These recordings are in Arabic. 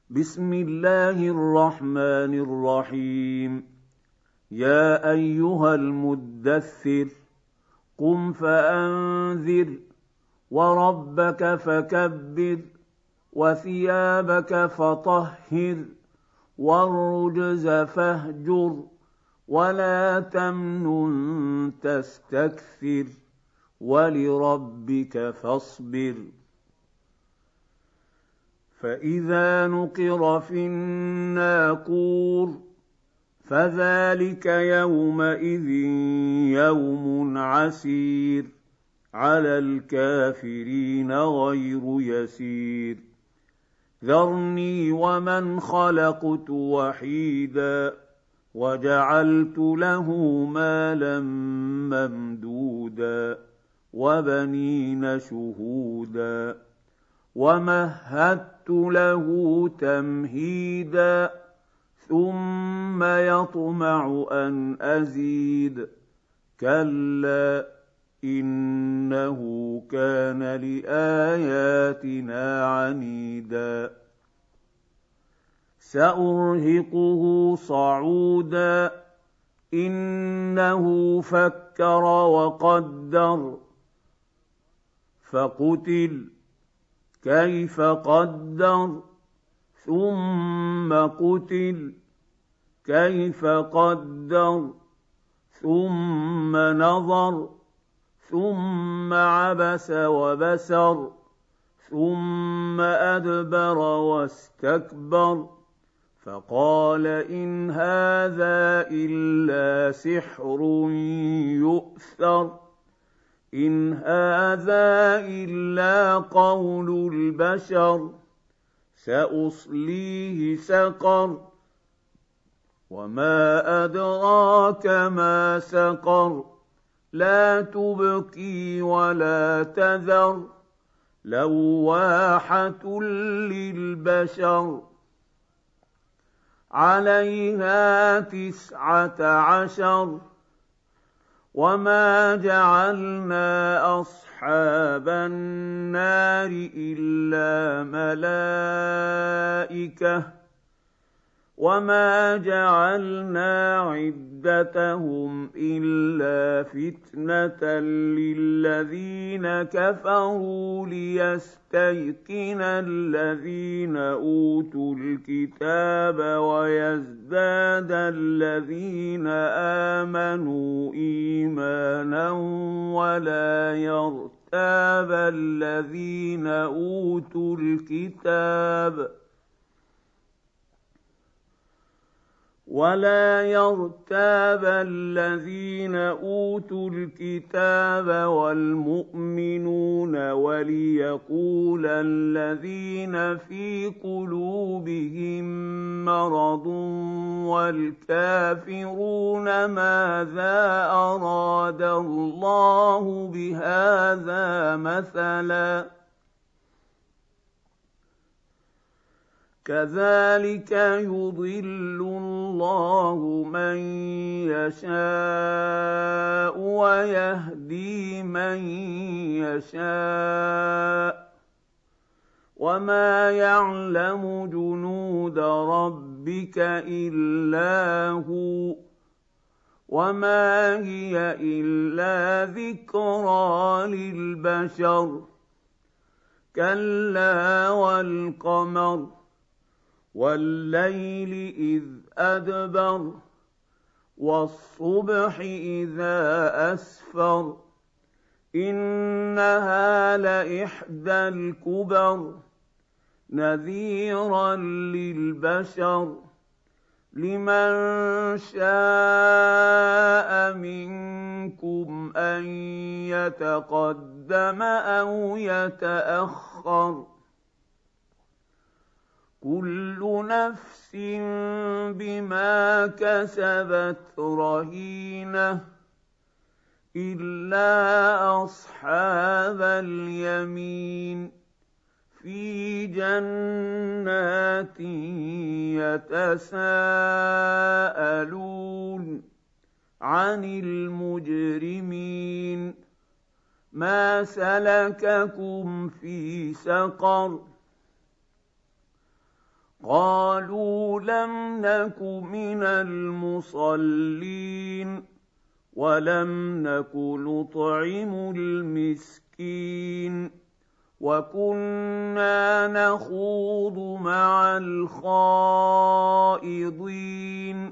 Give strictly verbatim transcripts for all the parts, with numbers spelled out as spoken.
بسم الله الرحمن الرحيم يا أيها المدثر قم فأنذر وربك فكبر وثيابك فطهر والرجز فاهجر ولا تمنن تستكثر ولربك فاصبر فإذا نقر في الناقور فذلك يومئذ يوم عسير على الكافرين غير يسير ذرني ومن خلقت وحيدا وجعلت له مالا ممدودا وبنين شهودا ومهدت له تمهيدا ثم يطمع أن أزيد كلا إنه كان لآياتنا عنيدا سأرهقه صعودا إنه فكر وقدر فقتل كيف قدر ثم قتل كيف قدر ثم نظر ثم عبس وبسر ثم أدبر واستكبر فقال إن هذا إلا سحر يؤثر إن هذا إلا قول البشر سأصليه سقر وما أدراك ما سقر لا تبقي ولا تذر لواحة للبشر عليها تسعة عشر وما جعلنا أصحاب النار إلا ملائكة وما جعلنا عدتهم إلا فتنة للذين كفروا ليستيقن الذين أوتوا الكتاب ويزداد الذين آمنوا إيمانا ولا يرتاب الذين أوتوا الكتاب ولا يرتاب الذين أوتوا الكتاب والمؤمنون وليقول الذين في قلوبهم مرض والكافرون ماذا أراد الله بهذا مثلا كذلك يضل الله من يشاء ويهدي من يشاء وما يعلم جنود ربك إلا هو وما هي إلا ذكرى للبشر كلا والقمر والليل إذ أدبر والصبح إذا أسفر إنها لإحدى الكبر نذيرا للبشر لمن شاء منكم أن يتقدم أو يتأخر كل نفس بما كسبت رهينة إلا أصحاب اليمين في جنات يتساءلون عن المجرمين ما سلككم في سقر قالوا لم نك من المصلين ولم نك نطعم المسكين وكنا نخوض مع الخائضين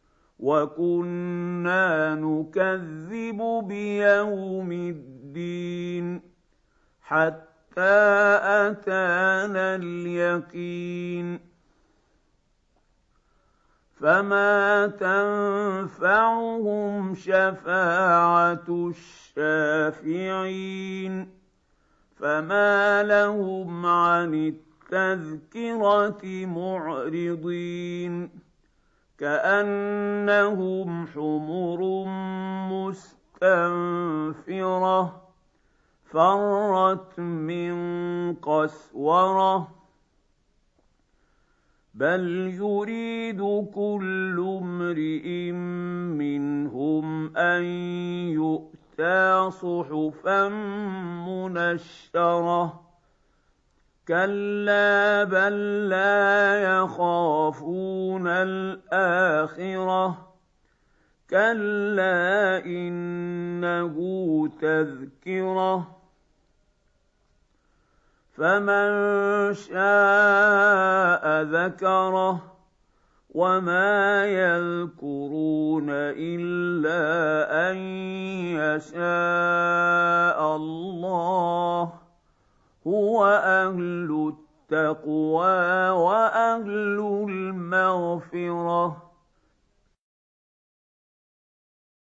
وكنا نكذب بيوم الدين حتى أتانا اليقين فما تنفعهم شفاعة الشافعين فما لهم عن التذكرة معرضين كأنهم حمر مستنفرة فرت من قسورة بل يريد كل امرئ منهم أن يؤتى صحفا منشرة كلا بل لا يخافون الآخرة كلا إنه تذكرة فمن شاء ذكره وما يذكرون إلا أن يشاء الله هو أهل التقوى وأهل المغفرة